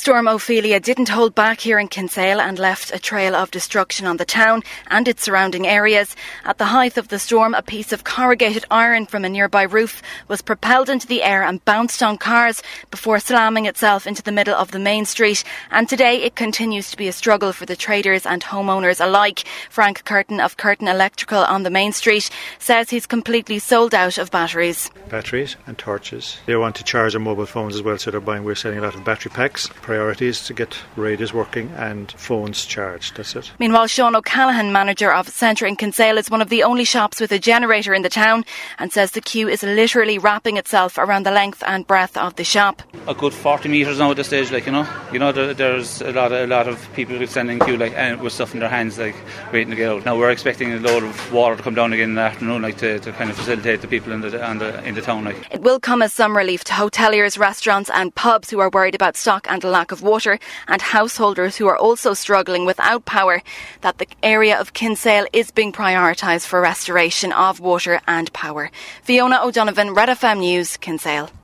Storm Ophelia didn't hold back here in Kinsale and left a trail of destruction on the town and its surrounding areas. At the height of the storm, a piece of corrugated iron from a nearby roof was propelled into the air and bounced on cars before slamming itself into the middle of the main street. And today it continues to be a struggle for the traders and homeowners alike. Frank Curtin of Curtin Electrical on the main street says he's completely sold out of batteries. Batteries and torches. They want to charge their mobile phones as well, so we're selling a lot of battery packs. Priority is to get radios working and phones charged. That's it. Meanwhile, Sean O'Callaghan, manager of Centre in Kinsale, is one of the only shops with a generator in the town and says the queue is literally wrapping itself around the length and breadth of the shop. A good 40 metres now at this stage, there's a lot of people standing in queue, and with stuff in their hands, waiting to get out. Now we're expecting a load of water to come down again in the afternoon, to kind of facilitate the people in the town. It will come as some relief to hoteliers, restaurants and pubs who are worried about stock and a lack of water, and householders who are also struggling without power, that the area of Kinsale is being prioritised for restoration of water and power. Fiona O'Donovan, Red FM News, Kinsale.